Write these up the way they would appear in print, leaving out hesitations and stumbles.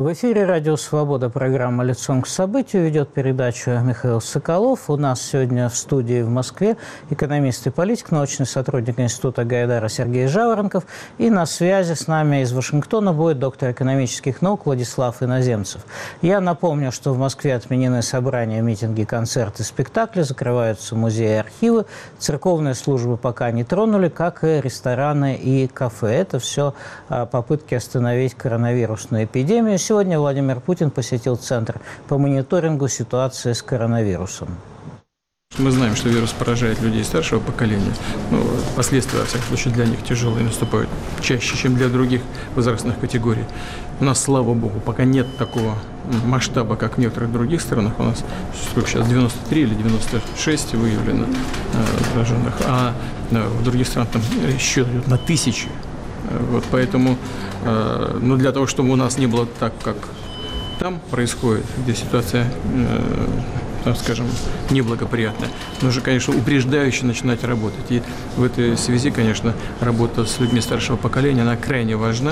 В эфире «Радио Свобода», программа «Лицом к событию». Ведет передачу Михаил Соколов. У нас сегодня в студии в Москве экономист и политик, научный сотрудник Института Гайдара Сергей Жаворонков. И на связи с нами из Вашингтона будет доктор экономических наук Владислав Иноземцев. Я напомню, что в Москве отменены собрания, митинги, концерты, спектакли, закрываются музеи и архивы. Церковные службы пока не тронули, как и рестораны и кафе. Это все попытки остановить коронавирусную эпидемию. Сегодня Владимир Путин посетил Центр по мониторингу ситуации с коронавирусом. Мы знаем, что вирус поражает людей старшего поколения, но последствия, во всяком случае, для них тяжелые наступают чаще, чем для других возрастных категорий. У нас, слава богу, пока нет такого масштаба, как в некоторых других странах. У нас сколько сейчас, 93 или 96 выявлено зараженных, а в других странах там счет идет на тысячи. Вот поэтому, для того, чтобы у нас не было так, как там происходит, где ситуация, так скажем, неблагоприятная, нужно, конечно, упреждающе начинать работать. И в этой связи, конечно, работа с людьми старшего поколения, она крайне важна.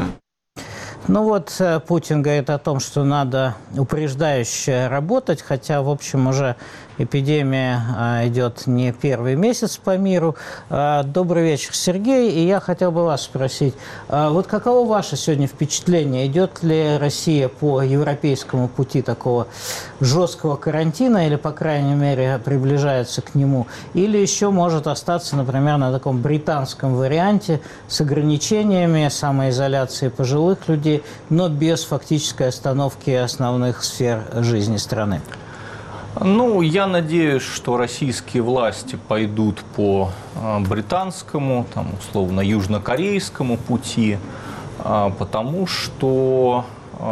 Путин говорит о том, что надо упреждающе работать, хотя, в общем, уже эпидемия идет не первый месяц по миру. Добрый вечер, Сергей. И я хотел бы вас спросить, каково ваше сегодня впечатление? Идет ли Россия по европейскому пути такого жесткого карантина или, по крайней мере, приближается к нему? Или еще может остаться, например, на таком британском варианте с ограничениями, самоизоляцией пожилых людей, но без фактической остановки основных сфер жизни страны? Я надеюсь, что российские власти пойдут по британскому, условно, южнокорейскому пути, потому что,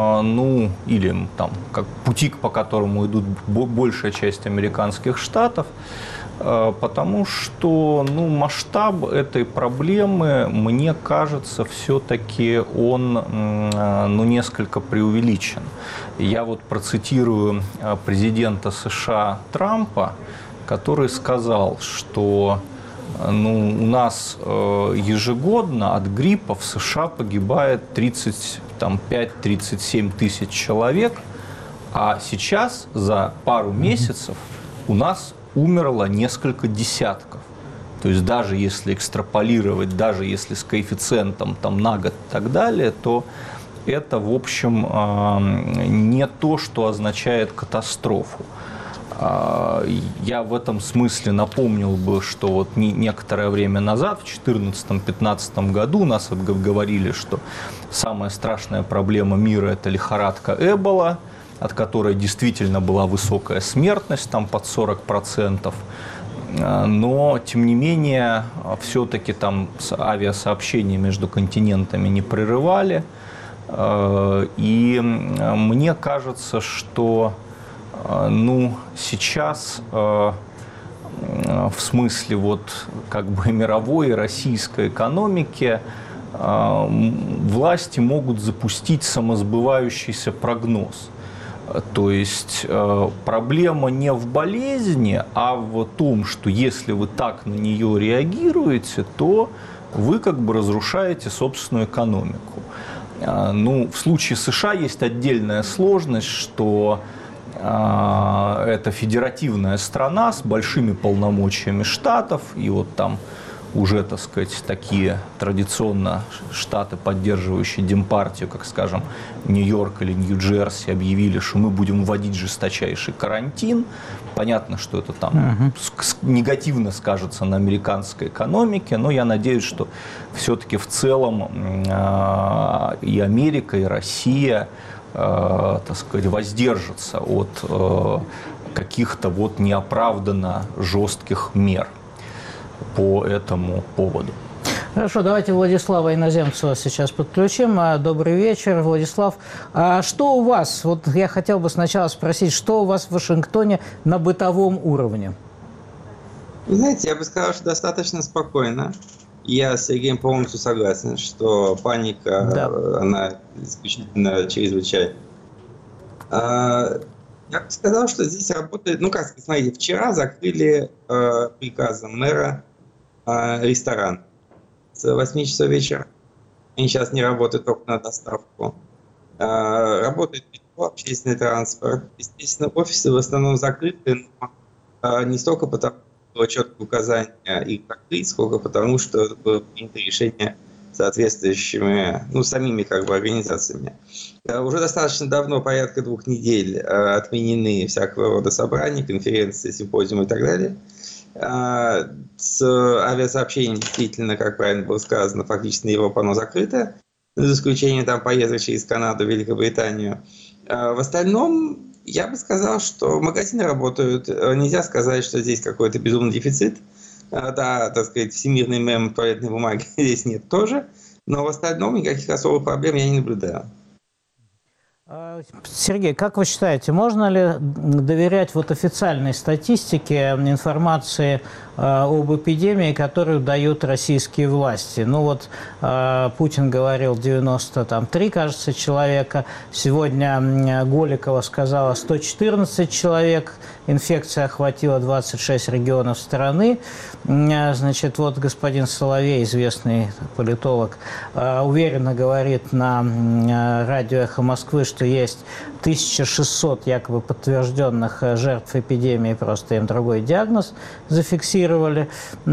как пути, по которому идут большая часть американских штатов, потому что, масштаб этой проблемы, мне кажется, все-таки он, несколько преувеличен. Я процитирую президента США Трампа, который сказал, что у нас ежегодно от гриппа в США погибает 35-37 тысяч человек, а сейчас за пару месяцев у нас умерло несколько десятков. То есть даже если экстраполировать, даже если с коэффициентом на год и так далее, то это, в общем, не то, что означает катастрофу. Я в этом смысле напомнил бы, что некоторое время назад, в 2014-2015 году, нас говорили, что самая страшная проблема мира – это лихорадка Эбола, от которой действительно была высокая смертность, под 40%. Но, тем не менее, все-таки авиасообщения между континентами не прерывали. И мне кажется, что сейчас в смысле мировой и российской экономики власти могут запустить самосбывающийся прогноз. То есть проблема не в болезни, а в том, что если вы так на нее реагируете, то вы разрушаете собственную экономику. В случае США есть отдельная сложность, что это федеративная страна с большими полномочиями штатов, и там уже, такие традиционно штаты, поддерживающие демпартию, как, скажем, Нью-Йорк или Нью-Джерси, объявили, что мы будем вводить жесточайший карантин. Понятно, что это негативно скажется на американской экономике, но я надеюсь, что все-таки в целом и Америка, и Россия, воздержатся от каких-то неоправданно жестких мер по этому поводу. Хорошо, давайте Владислава Иноземцева сейчас подключим. Добрый вечер, Владислав. А что у вас, я хотел бы сначала спросить, что у вас в Вашингтоне на бытовом уровне? Вы знаете, я бы сказал, что достаточно спокойно. Я с Сергеем полностью согласен, что паника, она исключительно чрезвычайна. Я бы сказал, что здесь работает, смотрите, вчера закрыли приказом мэра ресторан с 8 часов вечера. Они сейчас не работают только на доставку. Работает метро, общественный транспорт. Естественно, офисы в основном закрыты, но не столько потому, что было четкое указание их закрыть, сколько потому, что было принято решение соответствующими, самими организациями. Уже достаточно давно, порядка 2 недель, отменены всякого рода собрания, конференции, симпозиумы и так далее. С авиасообщением действительно, как правильно было сказано, фактически Европа, оно закрыто, за исключением поездок через Канаду, Великобританию. В остальном, я бы сказал, что магазины работают. Нельзя сказать, что здесь какой-то безумный дефицит. Да, так сказать, всемирный мем туалетной бумаги здесь нет тоже, но в остальном никаких особых проблем я не наблюдаю. Сергей, как вы считаете, можно ли доверять официальной статистике, информации об эпидемии, которую дают российские власти? Путин говорил 93, кажется, человека. Сегодня Голикова сказала 114 человек. Инфекция охватила 26 регионов страны. Господин Соловей, известный политолог, уверенно говорит на радио «Эхо Москвы», что есть 1600 якобы подтвержденных жертв эпидемии, просто им другой диагноз зафиксировали.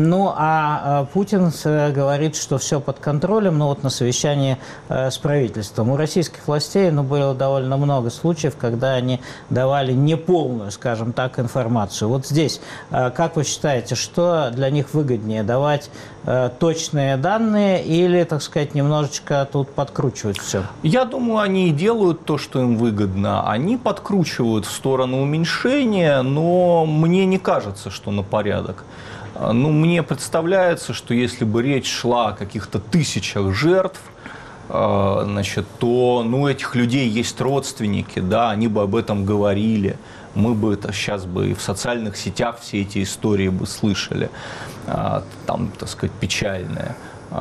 Путин говорит, что все под контролем, на совещании с правительством. У российских властей было довольно много случаев, когда они давали неполную, скажем так, информацию. Здесь, как вы считаете, что для них выгоднее, давать точные данные или, так сказать, немножечко тут подкручивать все? Я думаю, они делают то, что им выгодно. Они подкручивают в сторону уменьшения, но мне не кажется, что на порядок. Мне представляется, что если бы речь шла о каких-то 1000 жертв, то у этих людей есть родственники, да, они бы об этом говорили. Мы бы это сейчас бы и в социальных сетях все эти истории бы слышали, там, так сказать, печальные.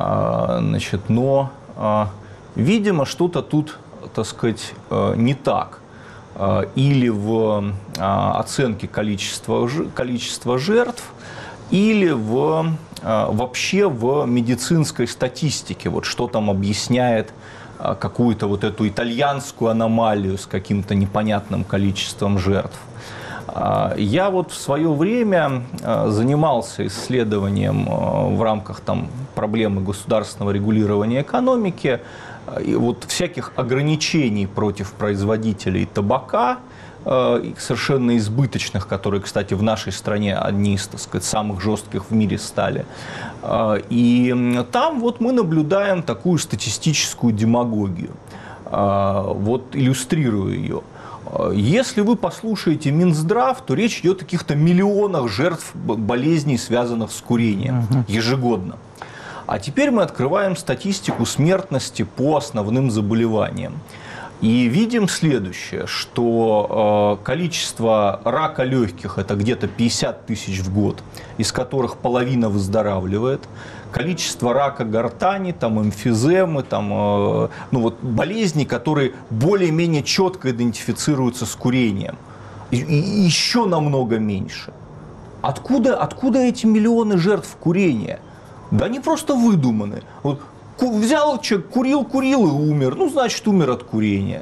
Но, видимо, что-то тут, так сказать, не так. Или в оценке количества жертв, или вообще в медицинской статистике. Что там объясняет какую-то эту итальянскую аномалию с каким-то непонятным количеством жертв. Я в свое время занимался исследованием в рамках проблемы государственного регулирования экономики и всяких ограничений против производителей табака, совершенно избыточных, которые, кстати, в нашей стране одни из, так сказать, самых жестких в мире стали. И там мы наблюдаем такую статистическую демагогию. Иллюстрирую ее. Если вы послушаете Минздрав, то речь идет о каких-то миллионах жертв болезней, связанных с курением ежегодно. А теперь мы открываем статистику смертности по основным заболеваниям. И видим следующее, что количество рака легких – это где-то 50 тысяч в год, из которых половина выздоравливает. Количество рака гортани, эмфиземы, болезни, которые более-менее четко идентифицируются с курением. И еще намного меньше. Откуда эти миллионы жертв курения? Да они просто выдуманы. Взял человек, курил и умер. Значит, умер от курения.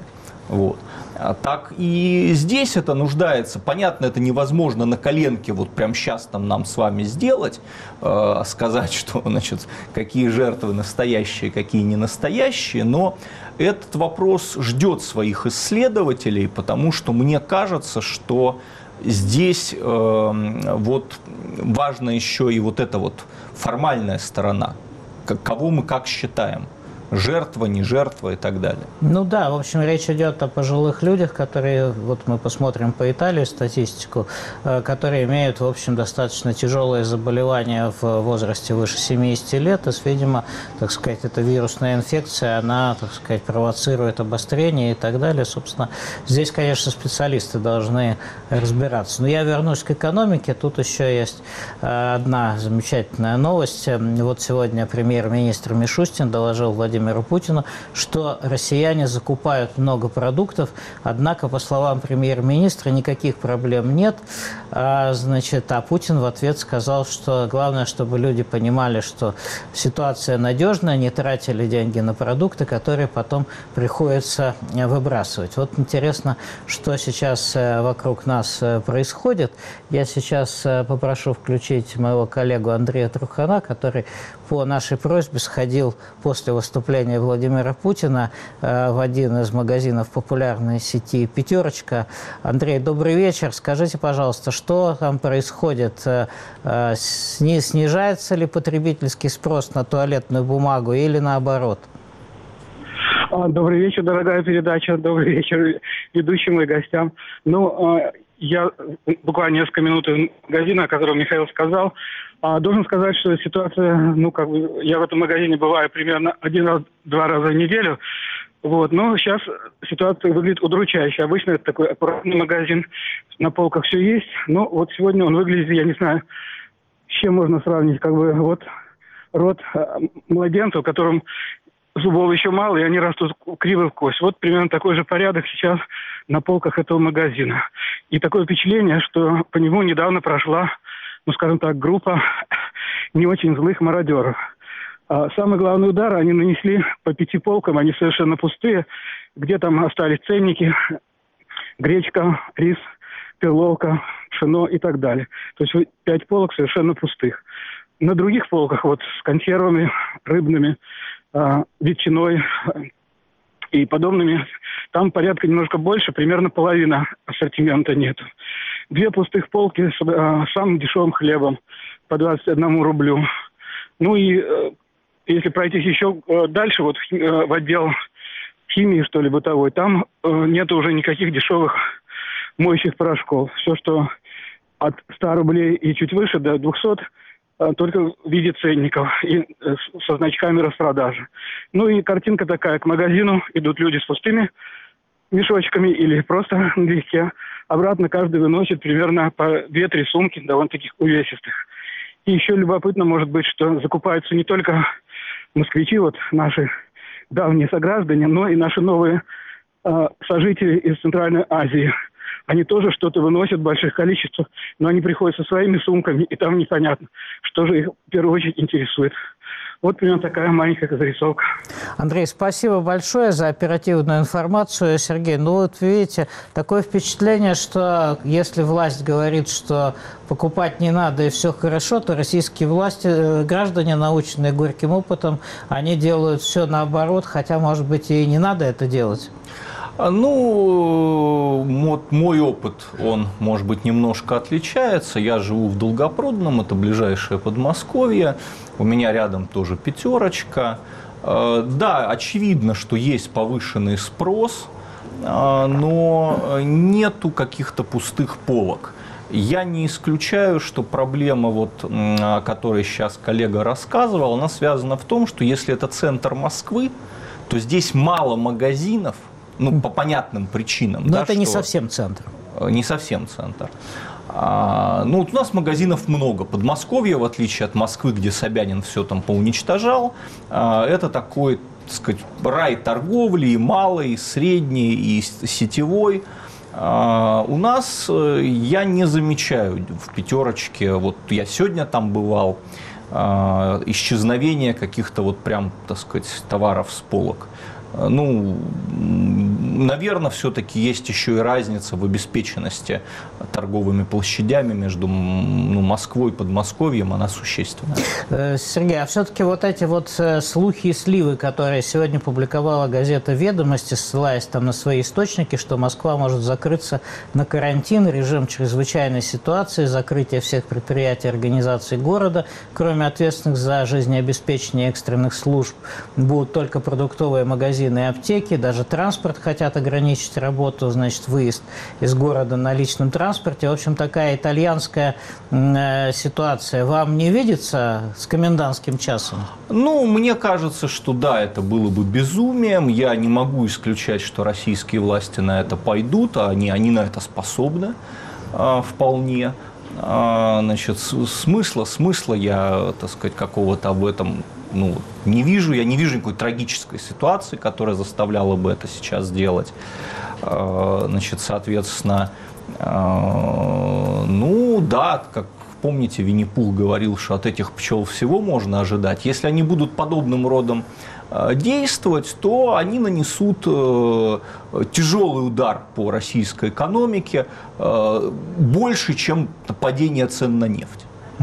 Так и здесь это нуждается. Понятно, это невозможно на коленке прямо сейчас нам с вами сделать, сказать, что, какие жертвы настоящие, какие не настоящие, но этот вопрос ждет своих исследователей, потому что мне кажется, что здесь важна еще и эта формальная сторона. Кого мы как считаем. Жертва, не жертва и так далее. В общем, речь идет о пожилых людях, которые, мы посмотрим по Италии статистику, которые имеют, в общем, достаточно тяжелые заболевания в возрасте выше 70 лет. То есть, видимо, так сказать, эта вирусная инфекция, она, так сказать, провоцирует обострение и так далее. Собственно, здесь, конечно, специалисты должны разбираться. Но я вернусь к экономике. Тут еще есть одна замечательная новость. Сегодня премьер-министр Мишустин доложил Владимиру Владимиру Путину, что россияне закупают много продуктов, однако, по словам премьер-министра, никаких проблем нет. А Путин в ответ сказал, что главное, чтобы люди понимали, что ситуация надежная, не тратили деньги на продукты, которые потом приходится выбрасывать. Вот интересно, что сейчас вокруг нас происходит. Я сейчас попрошу включить моего коллегу Андрея Трухана, который по нашей просьбе сходил после выступления Владимира Путина в один из магазинов популярной сети «Пятерочка». Андрей, добрый вечер. Скажите, пожалуйста, что там происходит? Снижается ли потребительский спрос на туалетную бумагу или наоборот? Добрый вечер, дорогая передача. Добрый вечер ведущим и гостям. Я буквально несколько минут из магазина, о котором Михаил сказал. Должен сказать, что ситуация, я в этом магазине бываю примерно 1-2 раза в неделю. Но сейчас ситуация выглядит удручающе. Обычно это такой аккуратный магазин, на полках все есть. Но вот сегодня он выглядит, я не знаю, с чем можно сравнить. Рот младенца, в котором зубов еще мало, и они растут криво в кость. Вот примерно такой же порядок сейчас на полках этого магазина. И такое впечатление, что по нему недавно прошла, группа не очень злых мародеров. Самый главный удар они нанесли по 5 полкам, они совершенно пустые, где там остались ценники, гречка, рис, перловка, пшено и так далее. То есть 5 полок совершенно пустых. На других полках с консервами рыбными, ветчиной и подобными, там порядка немножко больше, примерно половина ассортимента нет. 2 пустых полки с самым дешевым хлебом по 21 рублю. Если пройтись еще дальше, в отдел химии, бытовой, там нет уже никаких дешевых моющих порошков. Все, что от 100 рублей и чуть выше, до 200, только в виде ценников и со значками распродажи. И картинка такая: к магазину идут люди с пустыми мешочками или просто налегке. Обратно каждый выносит примерно по 2-3 сумки, довольно-таки увесистых. И еще любопытно может быть, что закупаются не только москвичи, наши давние сограждане, но и наши новые сожители из Центральной Азии. Они тоже что-то выносят в больших количествах, но они приходят со своими сумками, и там непонятно, что же их в первую очередь интересует. Вот примерно такая маленькая зарисовка. Андрей, спасибо большое за оперативную информацию. Сергей, видите, такое впечатление, что если власть говорит, что покупать не надо и все хорошо, то российские граждане, наученные горьким опытом, они делают все наоборот, хотя, может быть, и не надо это делать. Мой опыт, он, может быть, немножко отличается. Я живу в Долгопрудном, это ближайшее Подмосковье. У меня рядом тоже «Пятерочка». Да, очевидно, что есть повышенный спрос, но нету каких-то пустых полок. Я не исключаю, что проблема, о которой сейчас коллега рассказывал, она связана в том, что если это центр Москвы, то здесь мало магазинов, по понятным причинам. Но это не совсем центр. Не совсем центр. У нас магазинов много. Подмосковье, в отличие от Москвы, где Собянин все там поуничтожал, это такой, так сказать, рай торговли, и малой, и средней, и сетевой. У нас я не замечаю в «Пятерочке», я сегодня там бывал, исчезновения каких-то прям, так сказать, товаров с полок. Наверное, все-таки есть еще и разница в обеспеченности торговыми площадями между Москвой и Подмосковьем, она существенная. Сергей, а все-таки эти слухи и сливы, которые сегодня публиковала газета «Ведомости», ссылаясь на свои источники, что Москва может закрыться на карантин, режим чрезвычайной ситуации, закрытие всех предприятий и организаций города, кроме ответственных за жизнеобеспечение экстренных служб, будут только продуктовые магазины и аптеки, даже транспорт хотят ограничить работу, выезд из города на личном транспорте. В общем, такая итальянская ситуация. Вам не видится с комендантским часом? Мне кажется, что да, это было бы безумием. Я не могу исключать, что российские власти на это пойдут, а они на это способны вполне. Смысла я, так сказать, какого-то в этом не вижу никакой трагической ситуации, которая заставляла бы это сейчас сделать. Значит, соответственно, да, как помните, Винни-Пух говорил, что от этих пчел всего можно ожидать. Если они будут подобным родом действовать, то они нанесут тяжелый удар по российской экономике, больше, чем падение цен на нефть,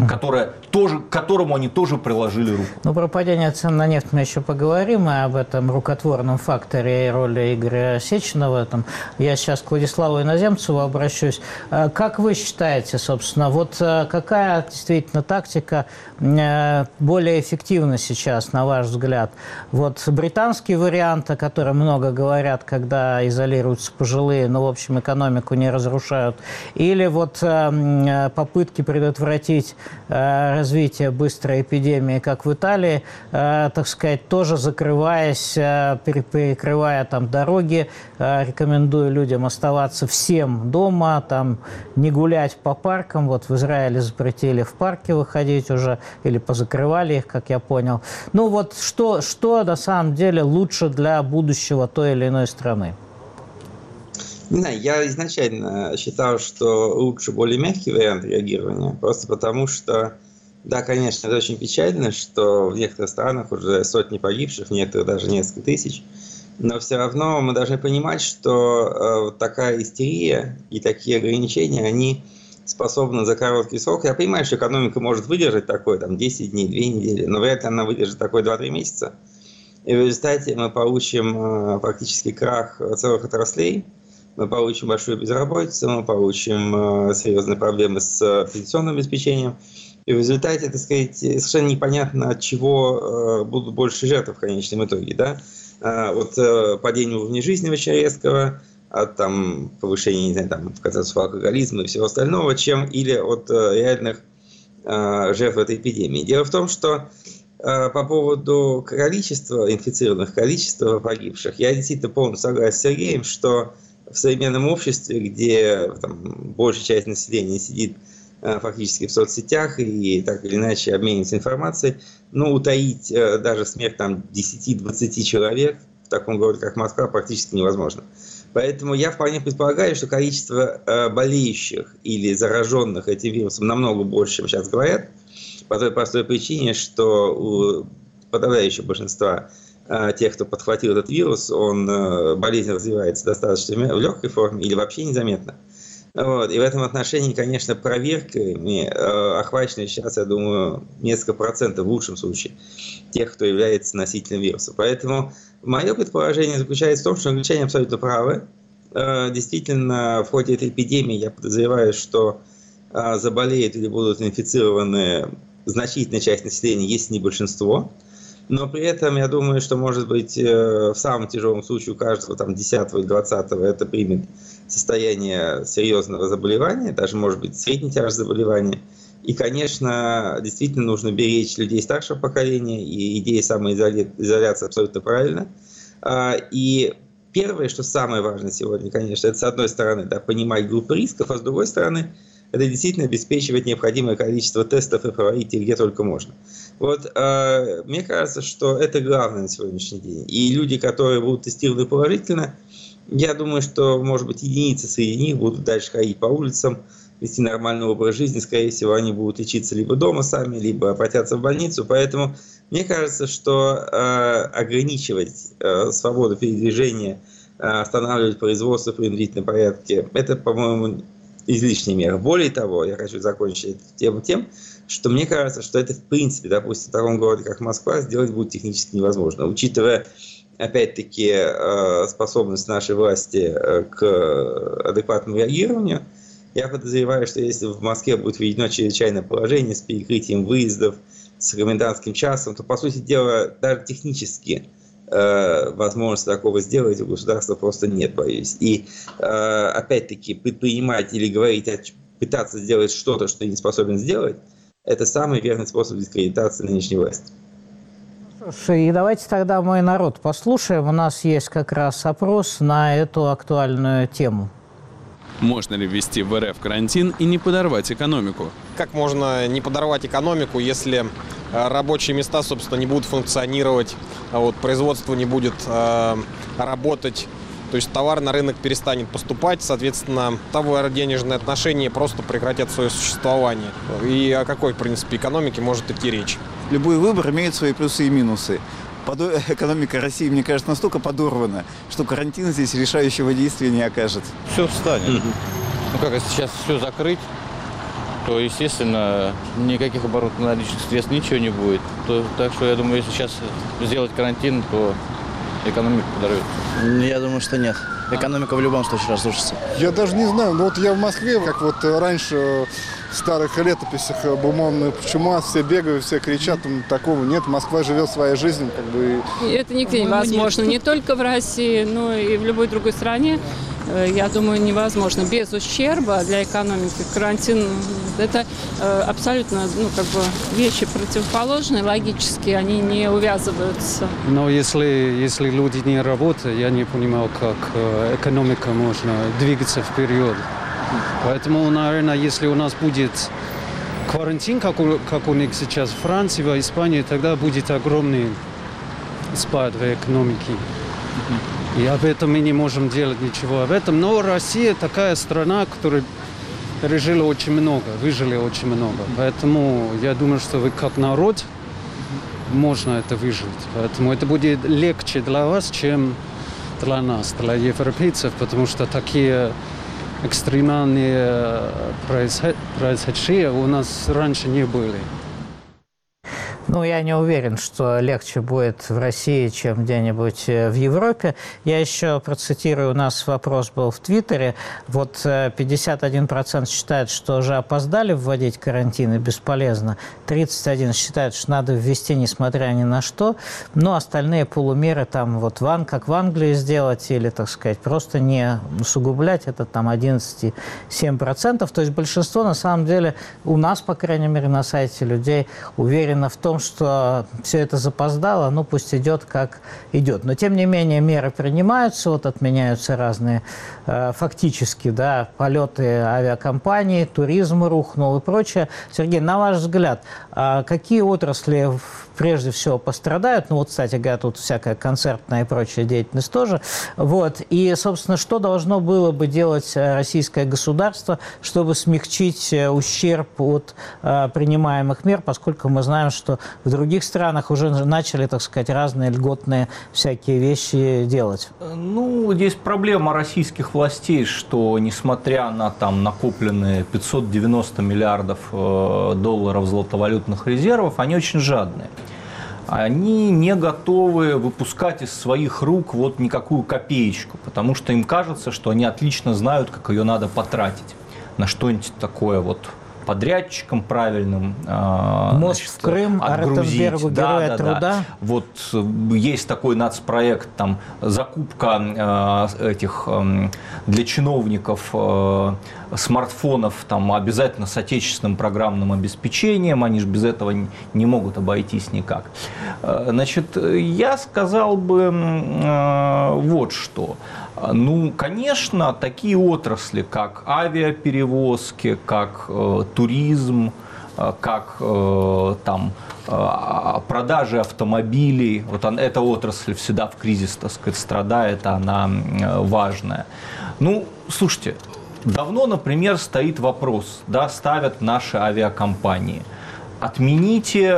к которому они тоже приложили руку. Ну, про падение цен на нефть мы еще поговорим, и об этом рукотворном факторе и роли Игоря Сеченова. Я сейчас к Владиславу Иноземцеву обращусь. Как вы считаете, собственно, вот какая действительно тактика более эффективна сейчас, на ваш взгляд? Вот британский вариант, о котором много говорят, когда изолируются пожилые, но, в общем, экономику не разрушают, или вот попытки предотвратить развитие быстрой эпидемии, как в Италии, так сказать, тоже закрываясь, перекрывая там дороги, рекомендую людям оставаться всем дома, там не гулять по паркам. Вот в Израиле запретили в парки выходить уже, или позакрывали их, как я понял. Ну вот что на самом деле лучше для будущего той или иной страны? Не знаю, я изначально считал, что лучше более мягкий вариант реагирования, просто потому что, да, конечно, это очень печально, что в некоторых странах уже сотни погибших, в некоторых даже несколько тысяч, но все равно мы должны понимать, что такая истерия и такие ограничения, они способны за короткий срок. Я понимаю, что экономика может выдержать такое, 10 дней, 2 недели, но вряд ли она выдержит такое 2-3 месяца. И в результате мы получим практически крах целых отраслей, мы получим большую безработицу, мы получим серьезные проблемы с пенсионным обеспечением. И в результате, так сказать, совершенно непонятно, от чего будут больше жертв в конечном итоге. Да? От падения уровня жизни очень резкого, от повышения, не знаю, в конце концов, алкоголизма и всего остального, чем или от реальных жертв этой эпидемии. Дело в том, что по поводу количества инфицированных, количества погибших, я действительно полностью согласен с Сергеем, что в современном обществе, где большая часть населения сидит фактически в соцсетях и так или иначе обменивается информацией, утаить даже смерть 10-20 человек в таком городе, как Москва, практически невозможно. Поэтому я вполне предполагаю, что количество болеющих или зараженных этим вирусом намного больше, чем сейчас говорят, по той простой причине, что у подавляющего большинства тех, кто подхватил этот вирус, болезнь развивается достаточно в легкой форме или вообще незаметно. Вот. И в этом отношении, конечно, проверками охвачены сейчас, я думаю, несколько процентов в лучшем случае тех, кто является носителем вируса. Поэтому мое предположение заключается в том, что англичане абсолютно правы. Действительно, в ходе этой эпидемии я подозреваю, что заболеют или будут инфицированы значительная часть населения, если не большинство. Но при этом я думаю, что, может быть, в самом тяжелом случае у каждого 10-го или 20-го это примет состояние серьезного заболевания, даже, может быть, средней тяжести заболевания. И, конечно, действительно нужно беречь людей старшего поколения, и идея самоизоляции абсолютно правильна. И первое, что самое важное сегодня, конечно, это, с одной стороны, понимать группы рисков, а с другой стороны, это действительно обеспечивать необходимое количество тестов и проводить их где только можно. Вот, мне кажется, что это главное на сегодняшний день. И люди, которые будут тестированы положительно, я думаю, что, может быть, единицы среди них будут дальше ходить по улицам, вести нормальный образ жизни. Скорее всего, они будут лечиться либо дома сами, либо обратятся в больницу. Поэтому мне кажется, что ограничивать свободу передвижения, останавливать производство в принудительном порядке, это, по-моему, излишняя мера. Более того, я хочу закончить эту тему тем, что мне кажется, что это, в принципе, допустим, в таком городе, как Москва, сделать будет технически невозможно. Учитывая, опять-таки, способность нашей власти к адекватному реагированию, я подозреваю, что если в Москве будет введено чрезвычайное положение с перекрытием выездов, с комендантским часом, то, по сути дела, даже технически возможности такого сделать у государства просто нет, боюсь. И, опять-таки, предпринимать или говорить, пытаться сделать что-то, что не способен сделать, это самый верный способ дискредитации нынешней власти. Слушай, и давайте тогда мой народ послушаем. У нас есть как раз опрос на эту актуальную тему. Можно ли ввести в РФ карантин и не подорвать экономику? Как можно не подорвать экономику, если рабочие места, собственно, не будут функционировать, производство не будет работать, то есть товар на рынок перестанет поступать, соответственно, товарно-денежные отношения просто прекратят свое существование. И о какой, в принципе, экономике может идти речь? Любой выбор имеет свои плюсы и минусы. Экономика России, мне кажется, настолько подорвана, что карантин здесь решающего действия не окажет. Все встанет. Если сейчас все закрыть, то, естественно, никаких оборотов наличных средств, ничего не будет. Так что я думаю, если сейчас сделать карантин, то экономика подорвется. Я думаю, что нет. Экономика в любом случае разрушится. Я даже не знаю. Вот я в Москве, как раньше в старых летописях бумонная чума, все бегают, все кричат, такого нет. Москва живет своей жизнью. Это нигде невозможно. Не только в России, но и в любой другой стране. Я думаю, невозможно. Без ущерба для экономики карантин – это абсолютно вещи противоположные, логически они не увязываются. Но если люди не работают, я не понимаю, как экономика можно двигаться вперед. Поэтому, наверное, если у нас будет карантин, как у них сейчас в Франции, в Испании, тогда будет огромный спад в экономике. И об этом мы не можем делать ничего об этом. Но Россия такая страна, которая выжили очень много. Поэтому я думаю, что вы как народ можно это выжить. Поэтому это будет легче для вас, чем для нас, для европейцев, потому что такие экстремальные происшествия у нас раньше не были. Я не уверен, что легче будет в России, чем где-нибудь в Европе. Я еще процитирую, у нас вопрос был в Твиттере. 51% считают, что уже опоздали вводить карантин и бесполезно. 31% считают, что надо ввести, несмотря ни на что. Но остальные полумеры, как в Англии сделать, или, так сказать, просто не усугублять, это 11,7%. То есть большинство, на самом деле, у нас, по крайней мере, на сайте людей уверено в том, что все это запоздало, пусть идет как идет. Но, тем не менее, меры принимаются, отменяются разные фактически, полеты авиакомпаний, туризм рухнул и прочее. Сергей, на ваш взгляд, какие отрасли прежде всего пострадают? Кстати говоря, тут всякая концертная и прочая деятельность тоже. И, собственно, что должно было бы делать российское государство, чтобы смягчить ущерб от принимаемых мер, поскольку мы знаем, что в других странах уже начали, так сказать, разные льготные всякие вещи делать? Здесь проблема российских властей, что несмотря на накопленные 590 миллиардов долларов золотовалютных резервов, они очень жадные. Они не готовы выпускать из своих рук никакую копеечку, потому что им кажется, что они отлично знают, как ее надо потратить на что-нибудь такое подрядчикам правильным мост в Крым, Ротенбергу, Героя труда. Есть такой нацпроект, закупка для чиновников смартфонов обязательно с отечественным программным обеспечением, они же без этого не могут обойтись никак. Я сказал бы что. Конечно, такие отрасли, как авиаперевозки, как туризм, как продажи автомобилей, эта отрасль всегда в кризис, страдает, она важная. Слушайте, давно, например, стоит вопрос, ставят наши авиакомпании. Отмените,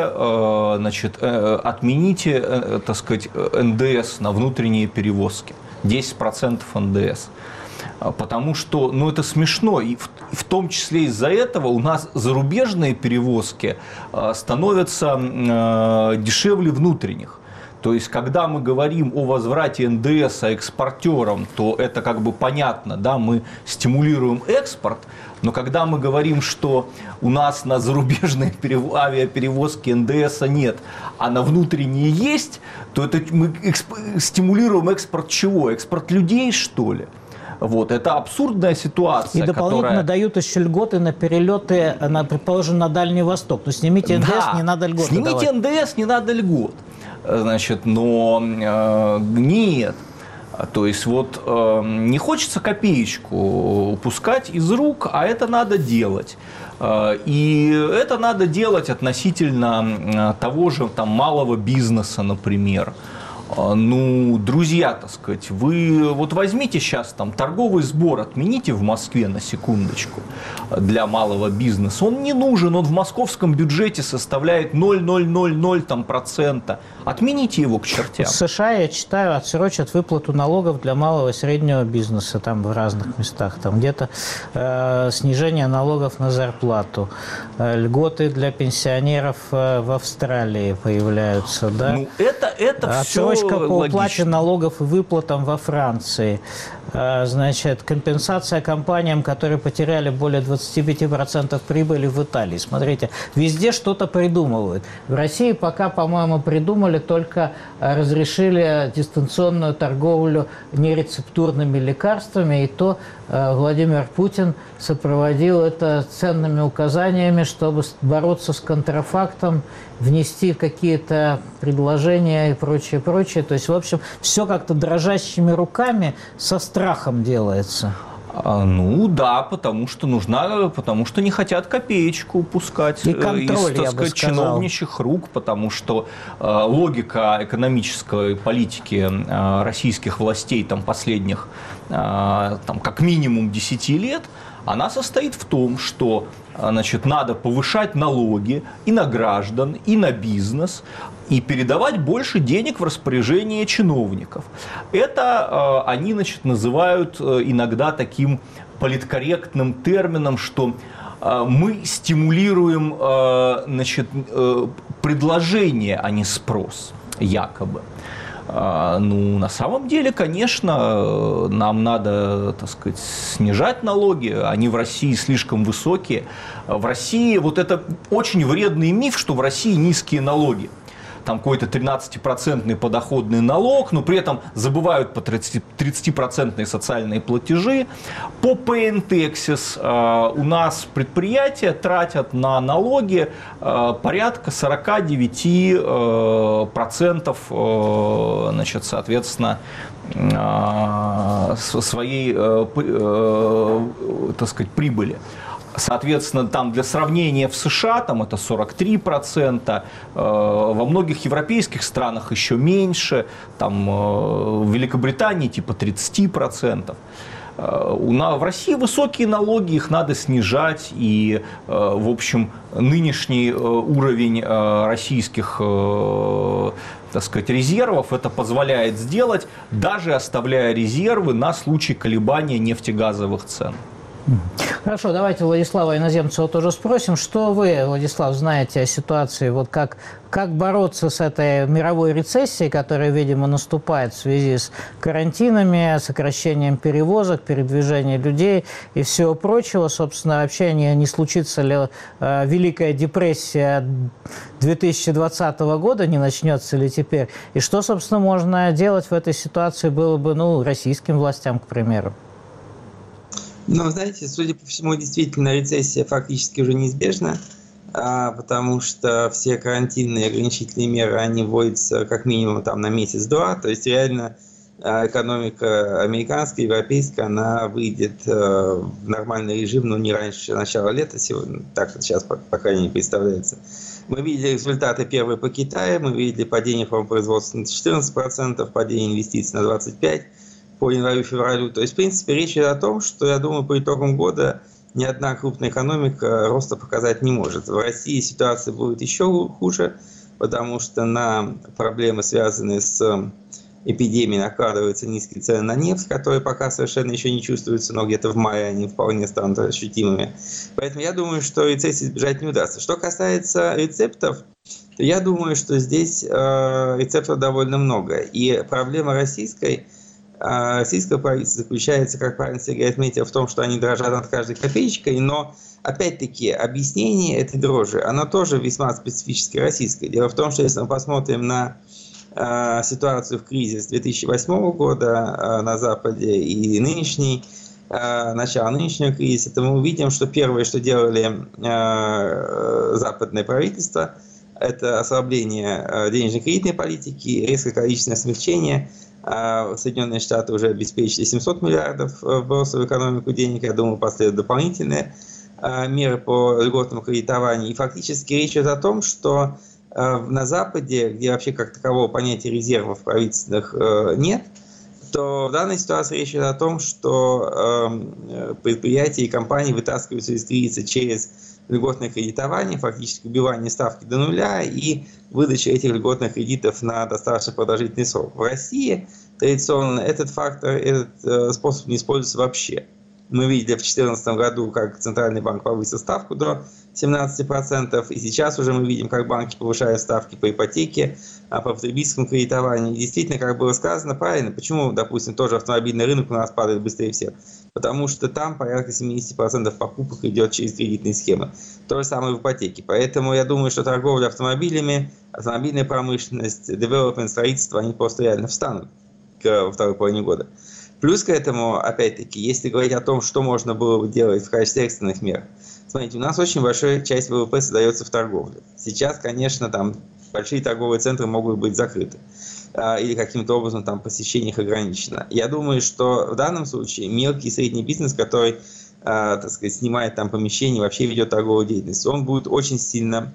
так сказать, НДС на внутренние перевозки. 10% НДС. Потому что, это смешно. И в том числе из-за этого у нас зарубежные перевозки становятся дешевле внутренних. То есть, когда мы говорим о возврате НДС экспортерам, то это понятно, мы стимулируем экспорт, но когда мы говорим, что у нас на зарубежные авиаперевозки НДСа нет, а на внутренние есть, то это мы стимулируем экспорт чего? Экспорт людей, что ли? Это абсурдная ситуация. И дополнительно дают еще льготы на перелеты, предположим, на Дальний Восток. Снимите НДС, не надо льгот. Снимите НДС, не надо льгот. Но нет. То есть вот не хочется копеечку упускать из рук, а это надо делать. И это надо делать относительно того же там, малого бизнеса, например. Ну, друзья, так сказать, вы вот возьмите сейчас там торговый сбор, отмените в Москве на секундочку для малого бизнеса. Он не нужен, он в московском бюджете составляет 0,000% Отмените его к чертям. В США, я читаю, отсрочат выплату налогов для малого и среднего бизнеса там в разных местах. Там где-то снижение налогов на зарплату. Льготы для пенсионеров в Австралии появляются. Да? Ну, это отсрочка все по уплате логично. налогов и выплатам во Франции. Значит, компенсация компаниям, которые потеряли более 25% прибыли в Италии. Смотрите, везде что-то придумывают. В России пока, по-моему, придумали, только разрешили дистанционную торговлю нерецептурными лекарствами, и то Владимир Путин сопроводил это ценными указаниями, чтобы бороться с контрафактом, внести какие-то предложения и прочее, прочее. То есть, в общем, все как-то дрожащими руками со страхом делается. Ну да, потому что не хотят копеечку упускать из, так сказать, чиновничьих рук, потому что логика экономической политики российских властей там, последних там, как минимум 10 лет, она состоит в том, что значит, надо повышать налоги и на граждан, и на бизнес, и передавать больше денег в распоряжение чиновников. Это они, значит, называют иногда таким политкорректным термином, что мы стимулируем, значит, предложение, а не спрос, якобы. Ну, на самом деле, конечно, нам надо, так сказать, снижать налоги, они в России слишком высокие. В России вот это очень вредный миф, что в России низкие налоги. Там какой-то 13% подоходный налог, но при этом забывают по 30% социальные платежи. По Pay and Taxes у нас предприятия тратят на налоги порядка 49%, значит, соответственно, своей, так сказать, прибыли. Соответственно, там для сравнения в США там это 43%, во многих европейских странах еще меньше, там в Великобритании типа 30%. В России высокие налоги, их надо снижать, и, в общем, нынешний уровень российских, так сказать, резервов это позволяет сделать, даже оставляя резервы на случай колебания нефтегазовых цен. Хорошо, давайте Владислава Иноземцева тоже спросим. Что вы, Владислав, знаете о ситуации? Вот как бороться с этой мировой рецессией, которая, видимо, наступает в связи с карантинами, сокращением перевозок, передвижения людей и всего прочего? Собственно, вообще не случится ли Великая депрессия 2020 года, не начнется ли теперь? И что, собственно, можно делать в этой ситуации было бы, российским властям, к примеру? Но, знаете, судя по всему, действительно, рецессия фактически уже неизбежна, потому что все карантинные ограничительные меры, они вводятся как минимум там, на месяц-два, то есть реально экономика американская, европейская, она выйдет в нормальный режим, но не раньше начала лета, сегодня, так сейчас, по крайней мере, представляется. Мы видели результаты первые по Китаю, мы видели падение производства на 14%, падение инвестиций на 25%. По январю-февралю. То есть, в принципе, речь идет о том, что, я думаю, по итогам года ни одна крупная экономика роста показать не может. В России ситуация будет еще хуже, потому что на проблемы, связанные с эпидемией, накладываются низкие цены на нефть, которые пока совершенно еще не чувствуются, но где-то в мае они вполне станут ощутимыми. Поэтому я думаю, что рецессии избежать не удастся. Что касается рецептов, то я думаю, что здесь рецептов довольно много. И проблема российского правительства заключается, как правильно Сергей отметил, в том, что они дрожат над каждой копеечкой, но, опять-таки, объяснение этой дрожи, оно тоже весьма специфически российское. Дело в том, что если мы посмотрим на ситуацию в кризис 2008 года на Западе и начало нынешнего кризиса, то мы увидим, что первое, что делали западное правительство, это ослабление денежно-кредитной политики, резкое количественное смягчение Соединенные Штаты уже обеспечили 700 миллиардов вбросов в экономику денег. Я думаю, последуют дополнительные меры по льготному кредитованию. И фактически речь идет о том, что на Западе, где вообще как такового понятия резервов правительственных нет, то в данной ситуации речь идет о том, что предприятия и компании вытаскиваются из кризиса через льготное кредитование, фактически убивание ставки до нуля и выдача этих льготных кредитов на достаточно продолжительный срок. В России традиционно этот фактор, этот способ не используется вообще. Мы видели в 2014 году, как Центральный банк повысил ставку до 17%, и сейчас уже мы видим, как банки повышают ставки по ипотеке, по потребительскому кредитованию. И действительно, как было сказано правильно, почему, допустим, тоже автомобильный рынок у нас падает быстрее всех? Потому что там порядка 70% покупок идет через кредитные схемы. То же самое в ипотеке. Поэтому я думаю, что торговля автомобилями, автомобильная промышленность, девелопмент, строительство, они просто реально встанут во второй половине года. Плюс к этому, опять-таки, если говорить о том, что можно было бы делать в качестве экстренных мер. Смотрите, у нас очень большая часть ВВП создается в торговле. Сейчас, конечно, там большие торговые центры могут быть закрыты. Или каким-то образом там посещение их ограничено. Я думаю, что в данном случае мелкий и средний бизнес, который, так сказать, снимает там помещение, вообще ведет торговую деятельность, он будет очень сильно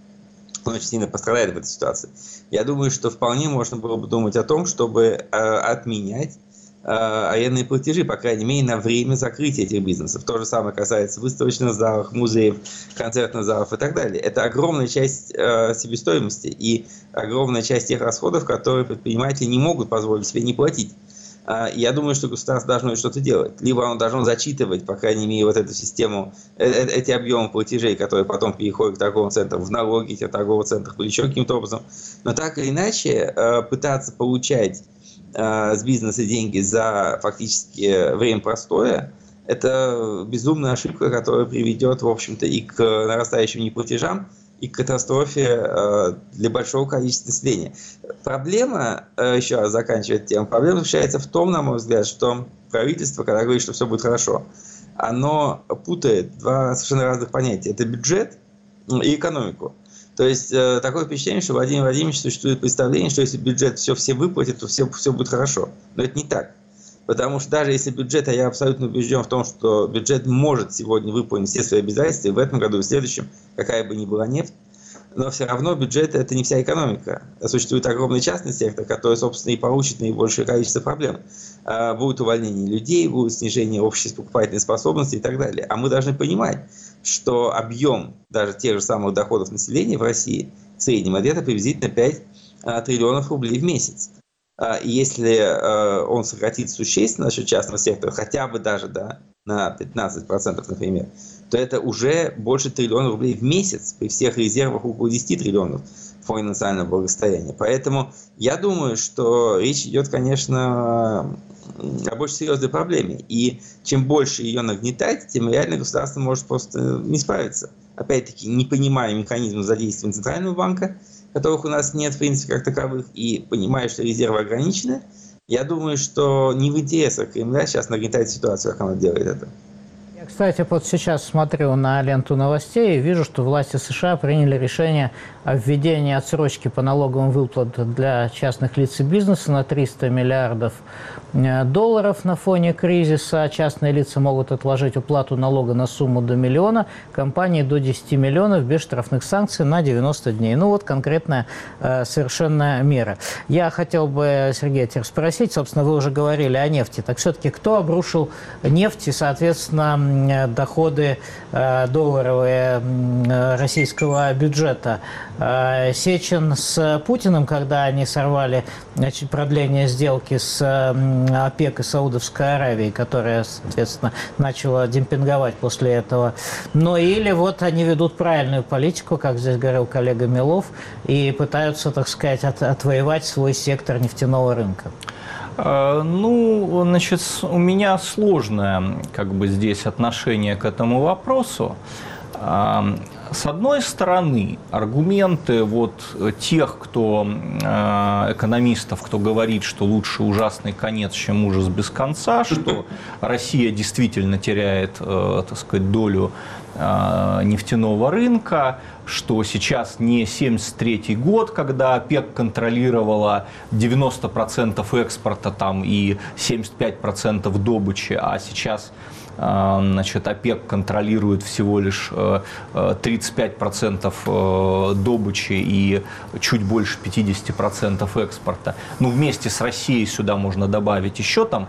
пострадает в этой ситуации. Я думаю, что вполне можно было бы думать о том, чтобы отменять арендные платежи, по крайней мере, на время закрытия этих бизнесов. То же самое касается выставочных залов, музеев, концертных залов и так далее. Это огромная часть себестоимости и огромная часть тех расходов, которые предприниматели не могут позволить себе не платить. Я думаю, что государство должно что-то делать. Либо оно должно зачитывать, по крайней мере, вот эту систему, эти объемы платежей, которые потом переходят к торговым центрам, в налоги этих торговых центров или еще каким-то образом. Но так или иначе, пытаться получать с бизнеса деньги за фактически время простоя, это безумная ошибка, которая приведет, в общем-то, и к нарастающим неплатежам, и к катастрофе для большого количества населения. Проблема, еще раз заканчивая эту тему, проблема заключается в том, на мой взгляд, что правительство, когда говорит, что все будет хорошо, оно путает два совершенно разных понятия. Это бюджет и экономику. То есть такое впечатление, что Владимир Владимирович существует представление, что если бюджет все выплатит, то все будет хорошо. Но это не так. Потому что даже если бюджет, а я абсолютно убежден в том, что бюджет может сегодня выполнить все свои обязательства, и в этом году и в следующем, какая бы ни была нефть, но все равно бюджет – это не вся экономика. Существует огромный частный сектор, который, собственно, и получит наибольшее количество проблем. Будет увольнение людей, будет снижение общей покупательной способности и так далее. А мы должны понимать, что объем даже тех же самых доходов населения в России в среднем это приблизительно 5 триллионов рублей в месяц. И если он сократится существенно за счет частного сектора, хотя бы даже на 15%, например, то это уже больше триллиона рублей в месяц при всех резервах около 10 триллионов в фонде национального благосостояния. Поэтому я думаю, что речь идет, конечно, об очень серьезной проблеме. И чем больше ее нагнетать, тем реально государство может просто не справиться. Опять-таки, не понимая механизма задействования Центрального банка, которых у нас нет, в принципе, как таковых, и понимая, что резервы ограничены, я думаю, что не в интересах Кремля сейчас нагнетать ситуацию, как она делает это. Я, кстати, вот сейчас смотрю на ленту новостей и вижу, что власти США приняли решение о введении отсрочки по налоговым выплатам для частных лиц и бизнеса на $300 миллиардов на фоне кризиса. Частные лица могут отложить уплату налога на сумму до $1 миллиона, компании до 10 миллионов без штрафных санкций на 90 дней. Ну вот конкретная совершенно мера. Я хотел бы, Сергей, теперь спросить, собственно, вы уже говорили о нефти. Так все-таки кто обрушил нефть и, соответственно, доходы долларовые российского бюджета? Сечин с Путиным, когда они сорвали продление сделки с ОПЕК и Саудовской Аравией, которая, соответственно, начала демпинговать после этого. Но или вот они ведут правильную политику, как здесь говорил коллега Милов, и пытаются, так сказать, отвоевать свой сектор нефтяного рынка. Ну, значит, у меня сложное, как бы, здесь отношение к этому вопросу. С одной стороны, аргументы вот тех, кто экономистов, кто говорит, что лучше ужасный конец, чем ужас без конца, что Россия действительно теряет, так сказать, долю нефтяного рынка, что сейчас не 1973 год, когда ОПЕК контролировала 90% экспорта там, и 75% добычи, а сейчас значит, ОПЕК контролирует всего лишь 35% добычи и чуть больше 50% экспорта. Ну, вместе с Россией сюда можно добавить еще там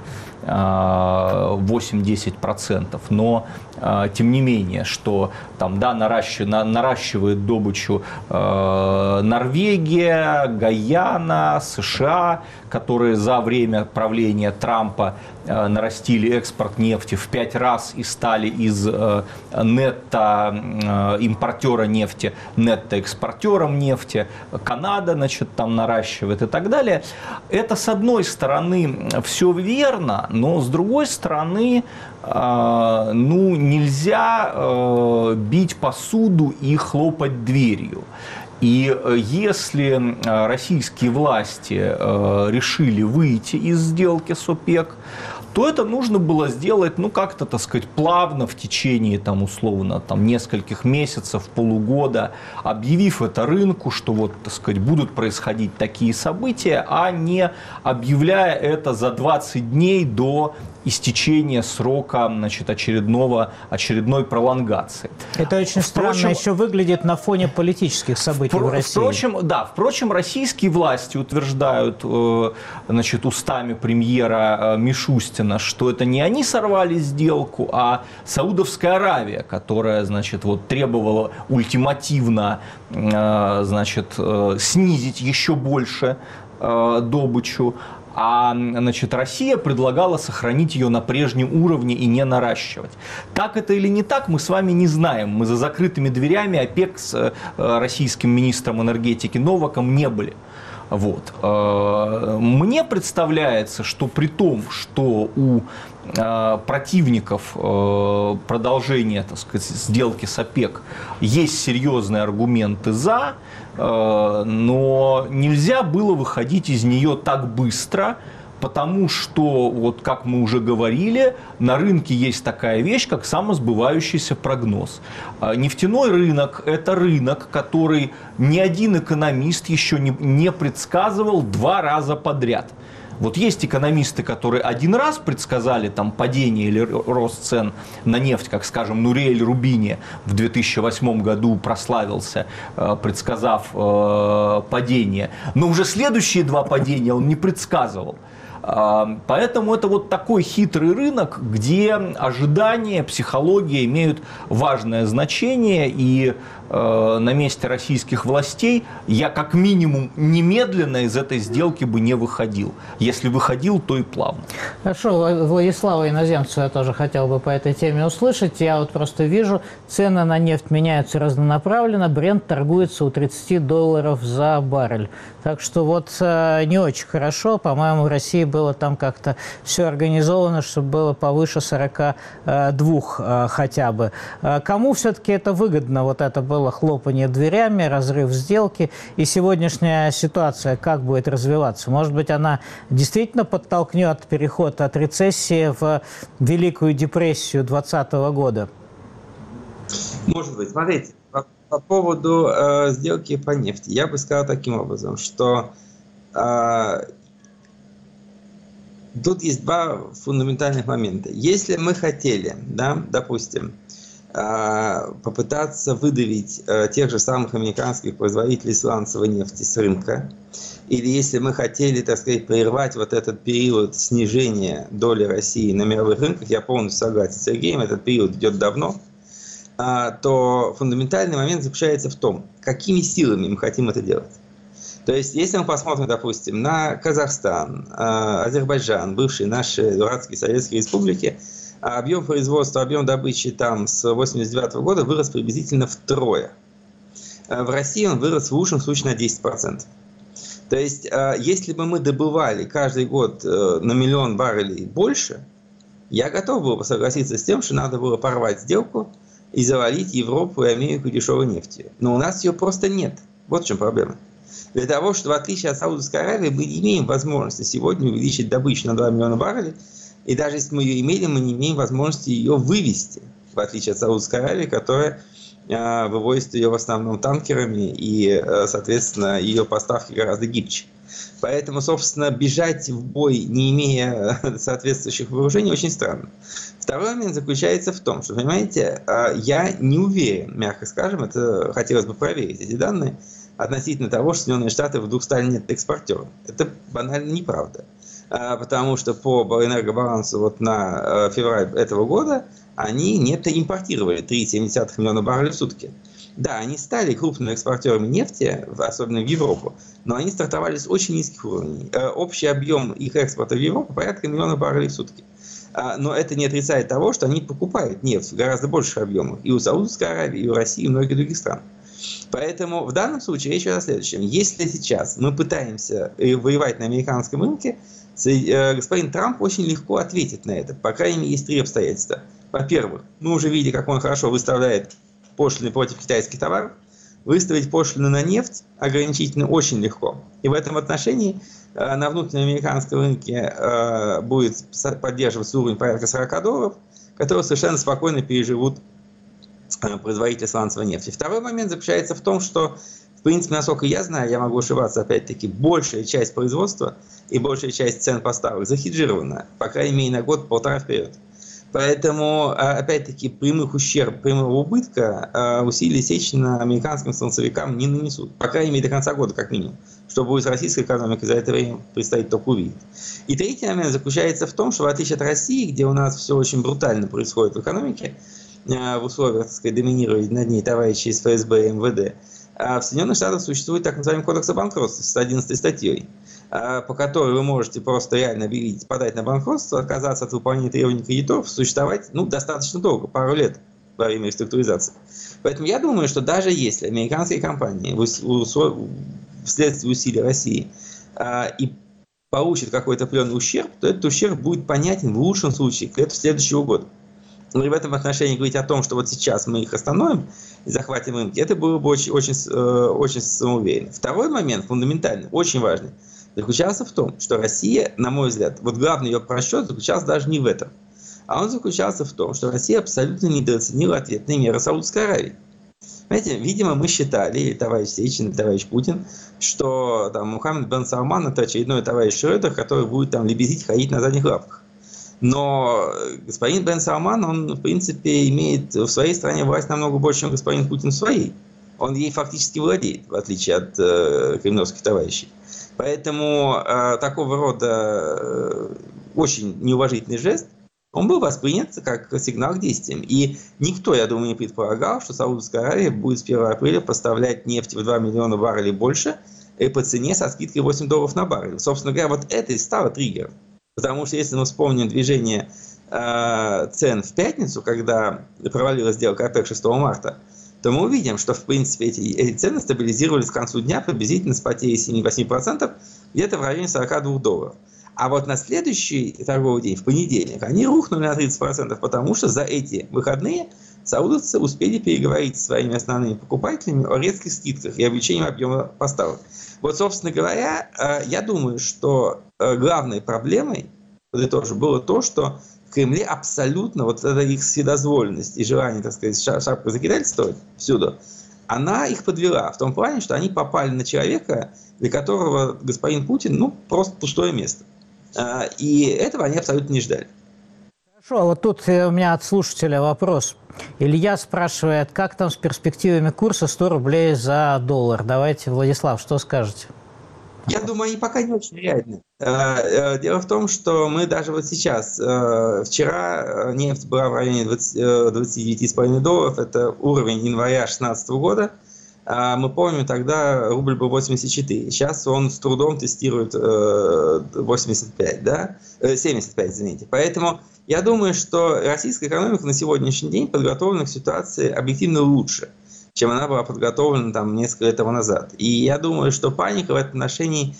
8-10%, но тем не менее, что там, да, наращивает добычу Норвегия, Гайана, США, которые за время правления Трампа нарастили экспорт нефти в 5 раз и стали из нетто-импортера нефти нетто-экспортером нефти. Канада, значит, там наращивает и так далее. Это, с одной стороны, все верно, но с другой стороны, ну, нельзя бить посуду и хлопать дверью. И если российские власти решили выйти из сделки с ОПЕК, то это нужно было сделать, ну, как-то, так сказать, плавно в течение, там, условно, там, нескольких месяцев, полугода, объявив это рынку, что вот, так сказать, будут происходить такие события, а не объявляя это за 20 дней до истечения срока, значит, очередной пролонгации. Это очень странно еще выглядит на фоне политических событий в России. Впрочем, российские власти утверждают, значит, устами премьера Мишустина, что это не они сорвали сделку, а Саудовская Аравия, которая, значит, вот требовала ультимативно, значит, снизить еще больше добычу. А, значит, Россия предлагала сохранить ее на прежнем уровне и не наращивать. Так это или не так, мы с вами не знаем. Мы за закрытыми дверями ОПЕК с российским министром энергетики Новаком не были. Вот. Мне представляется, что при том, что у противников продолжения, так сказать, сделки с ОПЕК есть серьезные аргументы «за», но нельзя было выходить из нее так быстро, потому что, вот как мы уже говорили, на рынке есть такая вещь, как самосбывающийся прогноз. Нефтяной рынок – это рынок, который ни один экономист еще не предсказывал 2 раза подряд. Вот есть экономисты, которые один раз предсказали там падение или рост цен на нефть, как, скажем, Нуриэль Рубини в 2008 году прославился, предсказав падение. Но уже следующие 2 падения он не предсказывал. Поэтому это вот такой хитрый рынок, где ожидания, психология имеют важное значение. И на месте российских властей я как минимум немедленно из этой сделки бы не выходил. Если выходил, то и плавно. Хорошо, Владислава Иноземцева я тоже хотел бы по этой теме услышать. Я вот просто вижу, цены на нефть меняются разнонаправленно. Брент торгуется у $30 за баррель. Так что вот не очень хорошо. По-моему, в России было там как-то все организовано, чтобы было повыше 42 хотя бы. Кому все-таки это выгодно? Вот это было хлопанье дверями, разрыв сделки. И сегодняшняя ситуация как будет развиваться? Может быть, она действительно подтолкнет переход от рецессии в Великую депрессию 2020 года? Может быть. Смотрите, по поводу сделки по нефти. Я бы сказал таким образом, что тут есть 2 фундаментальных момента. Если мы хотели, да, допустим, попытаться выдавить тех же самых американских производителей сланцевой нефти с рынка, или если мы хотели, так сказать, прервать вот этот период снижения доли России на мировых рынках, я полностью согласен с Сергеем, этот период идет давно, то фундаментальный момент заключается в том, какими силами мы хотим это делать. То есть, если мы посмотрим, допустим, на Казахстан, Азербайджан, бывшие наши дурацкие советские республики, объем производства, объем добычи там с 1989 года вырос приблизительно втрое. В России он вырос в лучшем случае на 10%. То есть, если бы мы добывали каждый год на 1 миллион баррелей больше, я готов был бы согласиться с тем, что надо было порвать сделку, и завалить Европу и Америку дешевой нефтью. Но у нас ее просто нет. Вот в чем проблема. Для того, что в отличие от Саудовской Аравии, мы не имеем возможности сегодня увеличить добычу на 2 миллиона баррелей, и даже если мы ее имели, мы не имеем возможности ее вывести, в отличие от Саудовской Аравии, которая вывозит ее в основном танкерами, и, соответственно, ее поставки гораздо гибче. Поэтому, собственно, бежать в бой, не имея соответствующих вооружений, очень странно. Второй момент заключается в том, что, понимаете, я не уверен, мягко скажем, это хотелось бы проверить эти данные, относительно того, что Соединенные Штаты вдруг стали нет-экспортером. Это банально неправда. Потому что по энергобалансу вот на февраль этого года они импортировали 3,7 миллиона баррелей в сутки. Да, они стали крупными экспортерами нефти, особенно в Европу, но они стартовали с очень низких уровней. Общий объем их экспорта в Европу порядка 1 миллиона баррелей в сутки. Но это не отрицает того, что они покупают нефть в гораздо больших объемах и у Саудовской Аравии, и у России, и многих других стран. Поэтому в данном случае речь идет о следующем. Если сейчас мы пытаемся воевать на американском рынке, господин Трамп очень легко ответит на это. По крайней мере, есть 3 обстоятельства. Во-первых, мы уже видели, как он хорошо выставляет пошлины против китайских товаров. Выставить пошлины на нефть ограничительно очень легко. И в этом отношении на внутреннем американском рынке будет поддерживаться уровень порядка $40, который совершенно спокойно переживут производители сланцевой нефти. Второй момент заключается в том, что, в принципе, насколько я знаю, я могу ошибаться, опять-таки, большая часть производства и большая часть цен поставок захеджирована, по крайней мере, на год-полтора вперед. Поэтому, опять-таки, прямого убытка усилия Сечина американским сланцевикам не нанесут. По крайней мере, до конца года, как минимум. Что будет с российской экономикой, за это время предстоит только увидеть. И третий момент заключается в том, что, в отличие от России, где у нас все очень брутально происходит в экономике, в условиях, так сказать, доминирования над ней товарищей из ФСБ и МВД, в Соединенных Штатах существует так называемый кодекс о банкротстве с 11 статьей, по которой вы можете просто реально подать на банкротство, отказаться от выполнения требований кредиторов, существовать достаточно долго, пару лет во время реструктуризации. Поэтому я думаю, что даже если американские компании вследствие усилий России и получат какой-то определенный ущерб, то этот ущерб будет понятен в лучшем случае к лету следующего года. И в этом отношении говорить о том, что вот сейчас мы их остановим и захватим рынки, это было бы очень самоуверенно. Второй момент, фундаментальный, очень важный, заключался в том, что Россия, на мой взгляд, вот главный ее просчет заключался даже не в этом, а он заключался в том, что Россия абсолютно недооценила ответные меры Саудовской Аравии. Знаете, видимо, мы считали, или товарищ Сечин, или товарищ Путин, что там Мухаммед бен Салман — это очередной товарищ Шрёдер, который будет там лебезить, ходить на задних лапках. Но господин бен Салман, он, в принципе, имеет в своей стране власть намного больше, чем господин Путин в своей. Он ей фактически владеет, в отличие от кремлевских товарищей. Поэтому такого рода очень неуважительный жест, он был воспринят как сигнал к действиям. И никто, я думаю, не предполагал, что Саудовская Аравия будет с 1 апреля поставлять нефть в 2 миллиона баррелей больше и по цене со скидкой $8 на баррель. Собственно говоря, вот это и стало триггером. Потому что если мы вспомним движение цен в пятницу, когда провалилась сделка ОПЕК 6 марта, то мы увидим, что в принципе эти цены стабилизировались к концу дня приблизительно с потерей 7-8%, где-то в районе $42. А вот на следующий торговый день, в понедельник, они рухнули на 30%, потому что за эти выходные саудовцы успели переговорить со своими основными покупателями о резких скидках и увеличении объема поставок. Вот, собственно говоря, я думаю, что главной проблемой было то, что в Кремле абсолютно вот эта их вседозволенность и желание, так сказать, шапку закидательствовать всюду, она их подвела в том плане, что они попали на человека, для которого господин Путин, просто пустое место. И этого они абсолютно не ждали. Хорошо, а вот тут у меня от слушателя вопрос. Илья спрашивает, как там с перспективами курса 100 рублей за доллар? Давайте, Владислав, что скажете? Я думаю, они пока не очень реальны. Дело в том, что мы даже вот сейчас, вчера нефть была в районе $29,5, это уровень января 2016 года. Мы помним, тогда рубль был 84, сейчас он с трудом тестирует 85, да? 75, извините. Поэтому я думаю, что российская экономика на сегодняшний день подготовлена к ситуации объективно лучше, чем она была подготовлена там несколько лет тому назад. И я думаю, что паника в этом отношении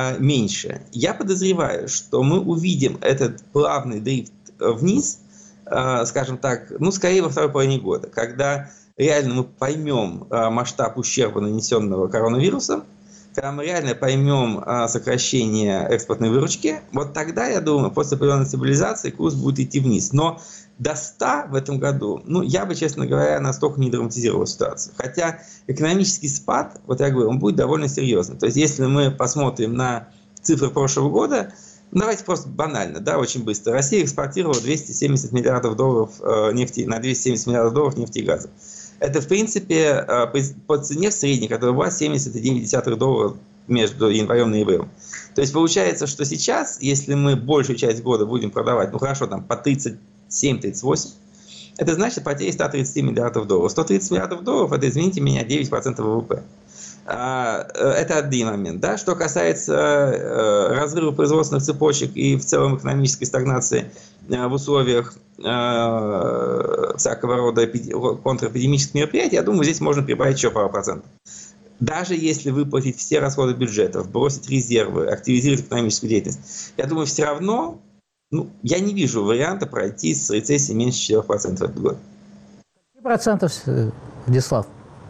меньше. Я подозреваю, что мы увидим этот плавный дрифт вниз скажем так, скорее во второй половине года, когда реально мы поймем масштаб ущерба, нанесенного коронавирусом, когда мы реально поймем сокращение экспортной выручки, вот тогда, я думаю, после определенной стабилизации курс будет идти вниз. Но до 100 в этом году, я бы, честно говоря, настолько не драматизировал ситуацию. Хотя экономический спад, вот я говорю, он будет довольно серьезный. То есть, если мы посмотрим на цифры прошлого года, давайте просто банально, очень быстро. Россия экспортировала $270 миллиардов нефти, на $270 миллиардов нефти и газа. Это, в принципе, по цене в средней, которая была $70,9 между январем и ноябрем. То есть получается, что сейчас, если мы большую часть года будем продавать, по 37-38, это значит потери $130 миллиардов. $130 миллиардов – это, извините меня, 9% ВВП. Это один момент. Да? Что касается разрыва производственных цепочек и в целом экономической стагнации в условиях всякого рода контрэпидемических мероприятий, я думаю, здесь можно прибавить еще пару процентов. Даже если выплатить все расходы бюджета, бросить резервы, активизировать экономическую деятельность, я думаю, все равно я не вижу варианта пройти с рецессией меньше 4% в этот год. Какие процентов, Владислав?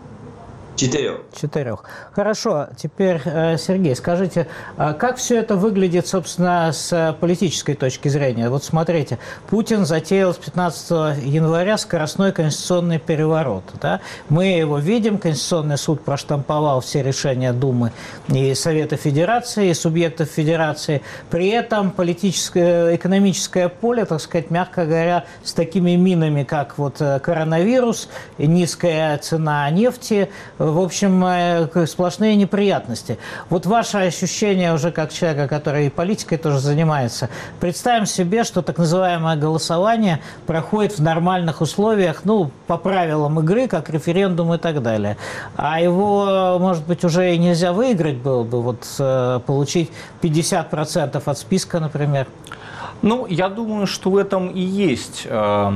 4. Хорошо. Теперь, Сергей, скажите, как все это выглядит, собственно, с политической точки зрения? Вот смотрите, Путин затеял с 15 января скоростной конституционный переворот. Да? Мы его видим, Конституционный суд проштамповал все решения Думы и Совета Федерации, и субъектов Федерации. При этом политическое, экономическое поле, так сказать, мягко говоря, с такими минами, как вот коронавирус, низкая цена нефти, в общем, сплошные неприятности. Вот ваше ощущение уже как человека, который политикой тоже занимается. Представим себе, что так называемое голосование проходит в нормальных условиях, по правилам игры, как референдум и так далее. А его, может быть, уже и нельзя выиграть было бы, получить 50% от списка, например. Я думаю, что в этом и есть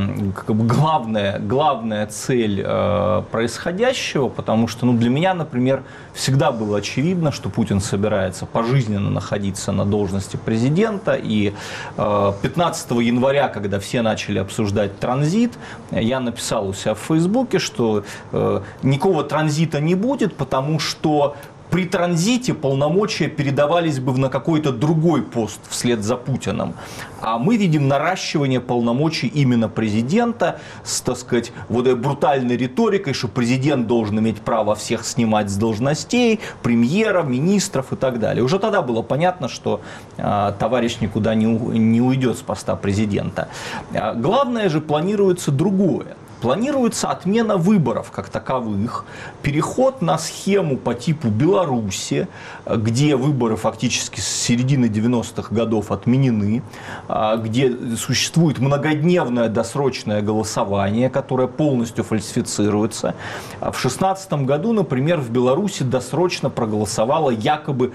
главная цель происходящего, потому что для меня, например, всегда было очевидно, что Путин собирается пожизненно находиться на должности президента. И 15 января, когда все начали обсуждать транзит, я написал у себя в Фейсбуке, что никакого транзита не будет, потому что при транзите полномочия передавались бы на какой-то другой пост вслед за Путиным. А мы видим наращивание полномочий именно президента с, так сказать, брутальной риторикой, что президент должен иметь право всех снимать с должностей, премьеров, министров и так далее. Уже тогда было понятно, что товарищ никуда не уйдет с поста президента. Главное же планируется другое. Планируется отмена выборов как таковых, переход на схему по типу Беларуси, где выборы фактически с середины 90-х годов отменены, где существует многодневное досрочное голосование, которое полностью фальсифицируется. В 2016 году, например, в Беларуси досрочно проголосовало якобы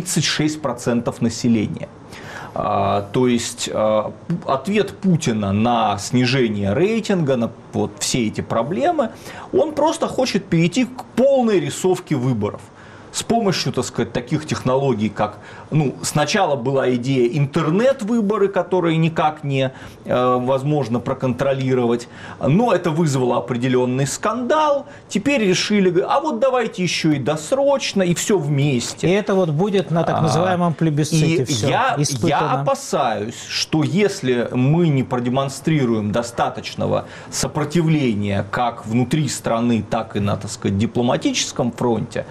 36% населения. То есть ответ Путина на снижение рейтинга, на все эти проблемы, он просто хочет перейти к полной рисовке выборов. С помощью, так сказать, таких технологий, как, сначала была идея интернет-выборы, которые никак не возможно проконтролировать, но это вызвало определенный скандал. Теперь решили, давайте еще и досрочно, и все вместе. И это будет на так называемом плебисците. Я опасаюсь, что если мы не продемонстрируем достаточного сопротивления как внутри страны, так и на, так сказать, дипломатическом фронте,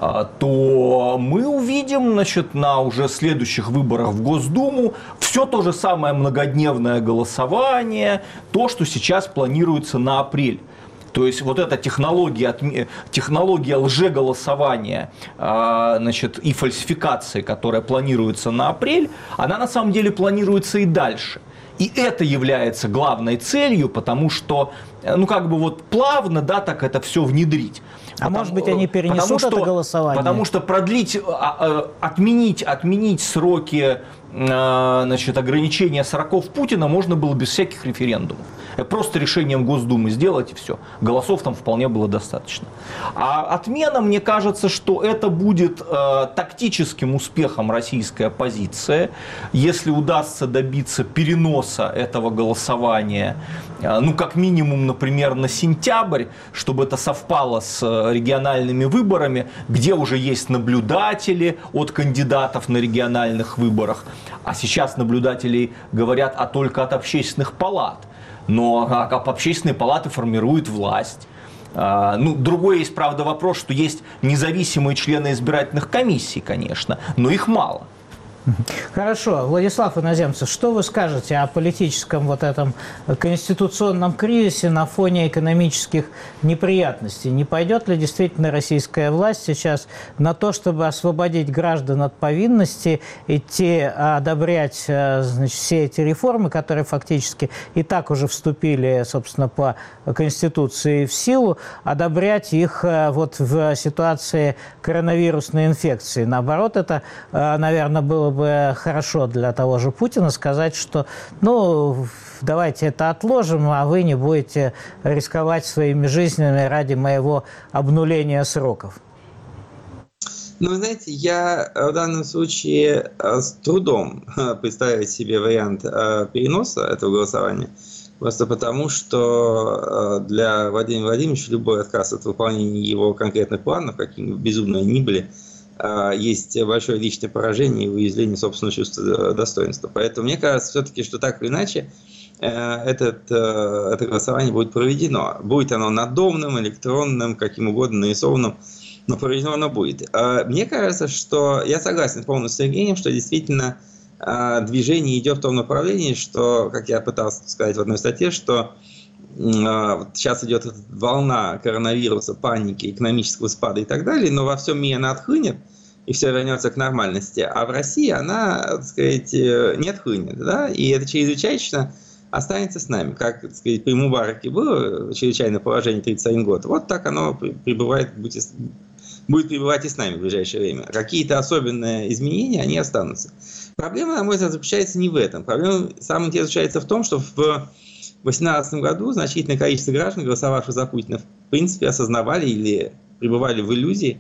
то мы увидим, на уже следующих выборах в Госдуму все то же самое многодневное голосование, то, что сейчас планируется на апрель. То есть эта технология лжеголосования, и фальсификации, которая планируется на апрель, она на самом деле планируется и дальше. И это является главной целью, потому что, плавно, так это все внедрить. Может быть, они перенесут это голосование? Потому что отменить сроки значит, ограничения сроков Путина можно было без всяких референдумов. Просто решением Госдумы сделать и все. Голосов там вполне было достаточно. А отмена, мне кажется, что это будет тактическим успехом российской оппозиции, если удастся добиться переноса этого голосования, ну, как минимум, например, на сентябрь, чтобы это совпало с региональными выборами, где уже есть наблюдатели от кандидатов на региональных выборах. А сейчас наблюдатели говорят только от общественных палат. Но общественные палаты формируют власть. Ну, другой есть, правда, вопрос, что есть независимые члены избирательных комиссий, конечно, но их мало. Хорошо. Владислав Иноземцев, что вы скажете о политическом вот этом конституционном кризисе на фоне экономических неприятностей? Не пойдет ли действительно российская власть сейчас на то, чтобы освободить граждан от повинности, идти одобрять, значит, все эти реформы, которые фактически и так уже вступили, собственно, по Конституции в силу, одобрять их вот в ситуации коронавирусной инфекции? Наоборот, это, наверное, было бы хорошо для того же Путина сказать, что, ну, давайте это отложим, а вы не будете рисковать своими жизнями ради моего обнуления сроков. Ну, вы знаете, я в данном случае с трудом представить себе вариант переноса этого голосования, просто потому, что для Владимира Владимировича любой отказ от выполнения его конкретных планов, какими бы безумно они ни были, есть большое личное поражение и уязвление собственного чувства достоинства. Поэтому мне кажется все-таки, что так или иначе это голосование будет проведено. Будет оно надомным, электронным, каким угодно нарисованным, но проведено оно будет. Мне кажется, что я согласен полностью с Евгением, что действительно движение идет в том направлении, что, как я пытался сказать в одной статье, что сейчас идет волна коронавируса, паники, экономического спада и так далее, но во всем мире она отхлынет, и все вернется к нормальности. А в России она, так сказать, не отхлынет, да? И это чрезвычайно останется с нами. Как, так сказать, при Мубараке было чрезвычайное положение 31 год, вот так оно пребывает, будет пребывать и с нами в ближайшее время. Какие-то особенные изменения, они останутся. Проблема, на мой взгляд, заключается не в этом. Проблема, самое интересное, заключается в том, что в 2018 году значительное количество граждан, голосовавших за Путина, в принципе, осознавали или пребывали в иллюзии,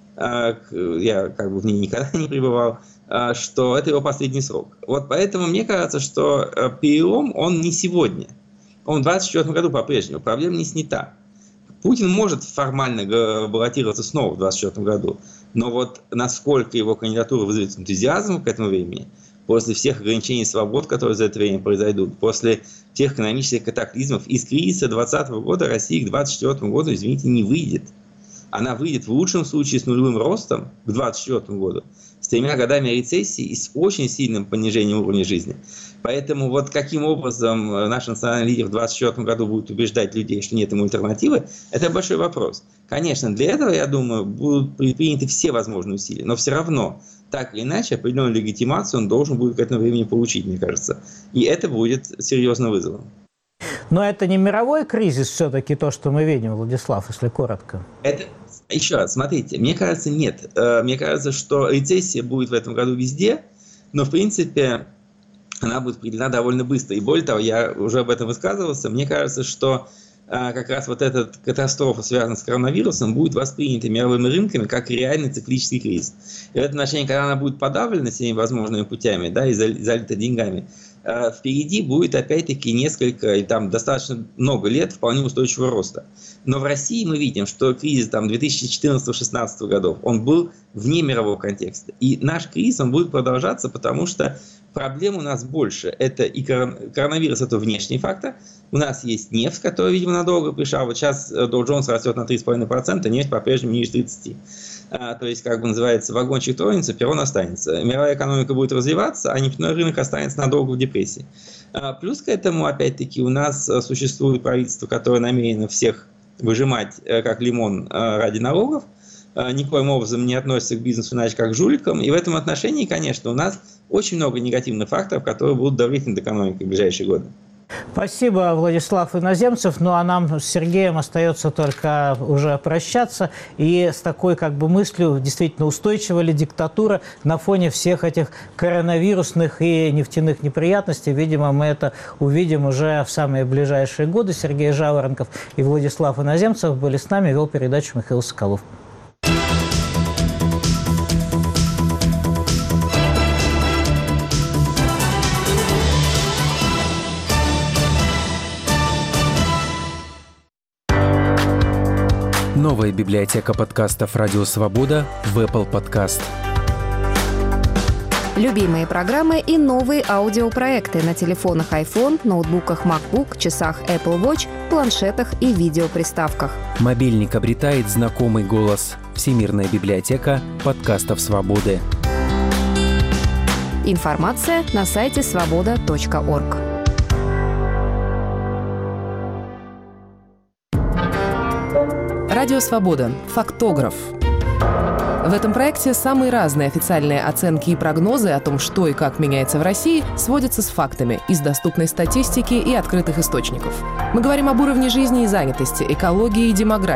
я как бы в ней никогда не пребывал, что это его последний срок. Вот поэтому мне кажется, что перелом, он не сегодня. Он в 2024 году по-прежнему. Проблема не снята. Путин может формально баллотироваться снова в 2024 году, но вот насколько его кандидатура вызовет энтузиазм к этому времени, после всех ограничений свобод, которые за это время произойдут, после тех экономических катаклизмов, из кризиса 2020 года Россия к 2024 году, извините, не выйдет. Она выйдет в лучшем случае с нулевым ростом к 2024 году, с 3 годами рецессии и с очень сильным понижением уровня жизни. Поэтому вот каким образом наш национальный лидер в 2024 году будет убеждать людей, что нет ему альтернативы, это большой вопрос. Конечно, для этого, я думаю, будут предприняты все возможные усилия, но все равно, так или иначе, определенную легитимацию он должен будет к этому времени получить, мне кажется. И это будет серьезным вызовом. Но это не мировой кризис все-таки, то, что мы видим, Владислав, если коротко? Это, еще раз, смотрите, мне кажется, нет. Мне кажется, что рецессия будет в этом году везде, но, в принципе, она будет определена довольно быстро. И более того, я уже об этом высказывался, мне кажется, что как раз вот эта катастрофа, связанная с коронавирусом, будет воспринята мировыми рынками как реальный циклический кризис. И в этом отношении, когда она будет подавлена всеми возможными путями, да, и залита деньгами, впереди будет опять-таки несколько, там достаточно много лет вполне устойчивого роста. Но в России мы видим, что кризис 2014-2016 годов, он был вне мирового контекста. И наш кризис, он будет продолжаться, потому что проблем у нас больше. Это и коронавирус, это внешний фактор. У нас есть нефть, которая, видимо, надолго пришла. Вот сейчас Dow Jones растет на 3,5%, нефть по-прежнему ниже 30%. То есть, как бы называется, вагончик тронется, перрон останется. Мировая экономика будет развиваться, а нефтяной рынок останется надолго в депрессии. Плюс к этому, опять-таки, у нас существует правительство, которое намерено всех выжимать как лимон ради налогов, никоим образом не относится к бизнесу иначе как к жуликам. И в этом отношении, конечно, у нас очень много негативных факторов, которые будут давить над экономикой в ближайшие годы. Спасибо, Владислав Иноземцев. Ну, а нам с Сергеем остается только уже прощаться. И с такой мыслью, действительно, устойчива ли диктатура на фоне всех этих коронавирусных и нефтяных неприятностей. Видимо, мы это увидим уже в самые ближайшие годы. Сергей Жаворонков и Владислав Иноземцев были с нами. Вел передачу Михаил Соколов. Новая библиотека подкастов «Радио Свобода» в Apple Podcast. Любимые программы и новые аудиопроекты на телефонах iPhone, ноутбуках MacBook, часах Apple Watch, планшетах и видеоприставках. Мобильник обретает знакомый голос. Всемирная библиотека подкастов «Свободы». Информация на сайте svoboda.org. Радио «Свобода». Фактограф. В этом проекте самые разные официальные оценки и прогнозы о том, что и как меняется в России, сводятся с фактами из доступной статистики и открытых источников. Мы говорим об уровне жизни и занятости, экологии и демографии,